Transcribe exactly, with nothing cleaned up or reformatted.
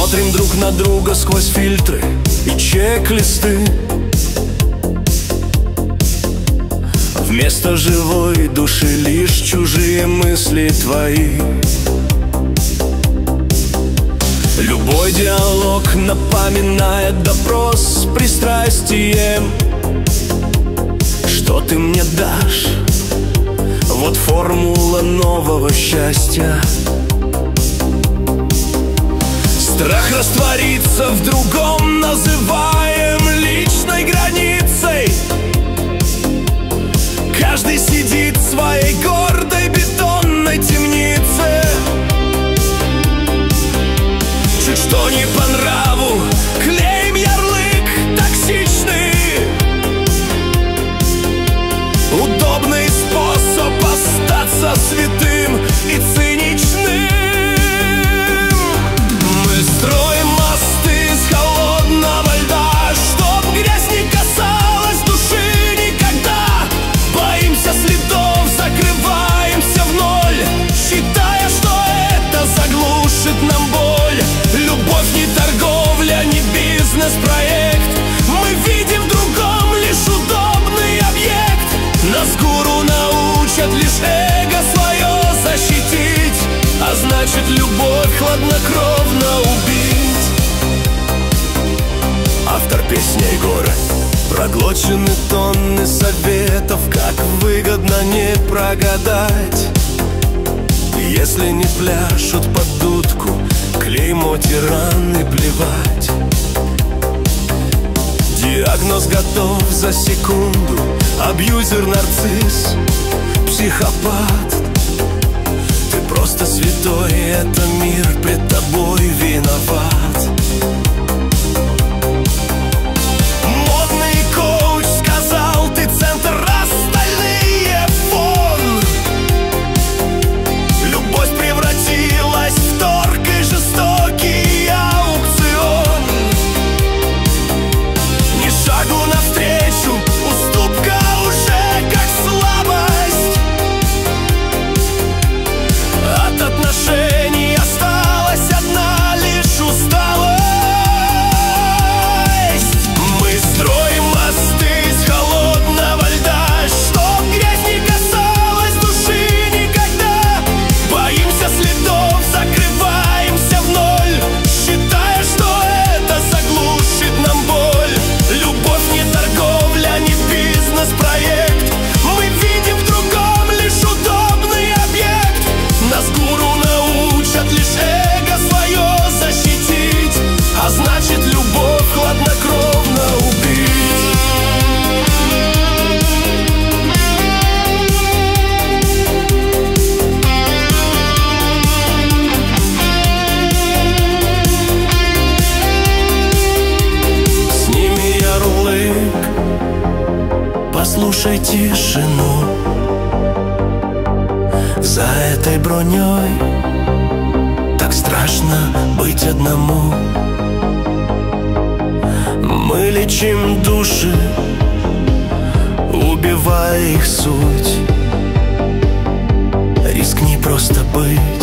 Смотрим друг на друга сквозь фильтры и чек-листы. Вместо живой души лишь чужие мысли твои. Любой диалог напоминает допрос с пристрастием. Что ты мне дашь? Вот формула нового счастья. Страх раствориться в другом называем личной границей. Каждый сидит в своей гордой бетонной темнице. Чуть что не по нраву, клеим ярлык токсичный. Удобный способ остаться святым и циничным. Мы строим мосты из холодного льда, чтоб грязь не касалась души никогда. Боимся следов, закрываемся в ноль, считая, что это заглушит нам боль. Любовь не торговля, не бизнес-проект. Мы видим в другом лишь удобный объект. Нас гуру научат лишь эго свое защитить, а значит любовь хладнокровно убить. Автор песни Егор. Проглочены тонны советов, как выгодно не прогадать. Если не пляшут под дудку, клеймо тираны плевать. Диагноз готов за секунду. Абьюзер, нарцисс, психопат. Ты просто святой, и это мир пред тобой виноват. Модный коуч сказал, ты центр, остальные фон. Любовь превратилась в торг и жестокий аукцион. Ни шагу навстречу, уступка уже как слабость. От отношений осталась одна лишь усталость. Мы строим мосты из холодного льда, чтоб грязь не касалась души никогда. Боимся следов, закрываемся в ноль, считая, что это заглушит нам боль. Любовь не торговля, не бизнес-проект. Мы видим в другом лишь удобный объект. Нас гуру научат лишь эго свое защитить, а значит любовь хладнокровно убить. Сними ярлык, послушай тишину. За этой броней так страшно быть одному. Мы лечим души, убивая их суть. Рискни просто быть.